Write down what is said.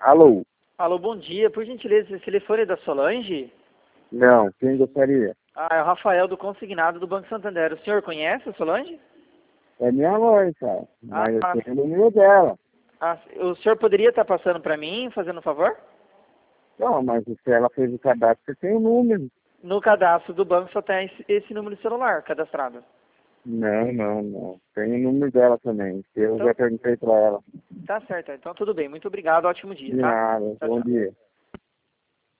Alô? Alô, bom dia. Por gentileza, esse telefone é da Solange? Não, quem gostaria? Ah, é o Rafael do Consignado do Banco Santander. O senhor conhece a Solange? É minha mãe, cara. Ah, Mas eu tenho o número dela. o senhor poderia estar passando para mim, fazendo um favor? Não, mas se ela fez o cadastro, você tem o número. No cadastro do banco só tem esse número de celular cadastrado. Não. Tem o número dela também. Eu Então, já perguntei pra ela. tá certo. Então, tudo bem. Muito obrigado. Ótimo dia, De tá? nada. Tchau, Bom tchau. dia.